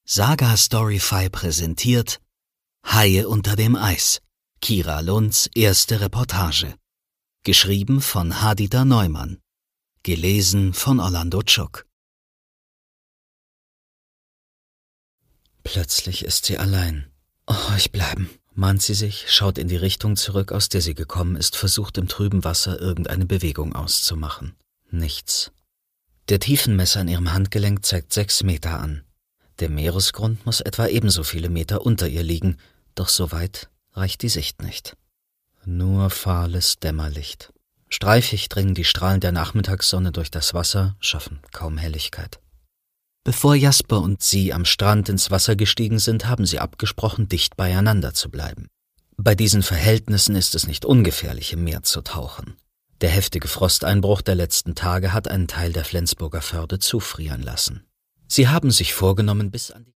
Saga Storyfy präsentiert Haie unter dem Eis. Kira Lunds erste Reportage. Geschrieben von Hadita Neumann. Gelesen von Orlando Tschuk. Plötzlich ist sie allein. Ich bleiben, mahnt sie sich, schaut in die Richtung zurück, aus der sie gekommen ist, versucht im trüben Wasser irgendeine Bewegung auszumachen. Nichts. Der Tiefenmesser in ihrem Handgelenk zeigt 6 Meter an. Der Meeresgrund muss etwa ebenso viele Meter unter ihr liegen, doch so weit reicht die Sicht nicht. Nur fahles Dämmerlicht. Streifig dringen die Strahlen der Nachmittagssonne durch das Wasser, schaffen kaum Helligkeit. Bevor Jasper und sie am Strand ins Wasser gestiegen sind, haben sie abgesprochen, dicht beieinander zu bleiben. Bei diesen Verhältnissen ist es nicht ungefährlich, im Meer zu tauchen. Der heftige Frosteinbruch der letzten Tage hat einen Teil der Flensburger Förde zufrieren lassen. Sie haben sich vorgenommen, bis an die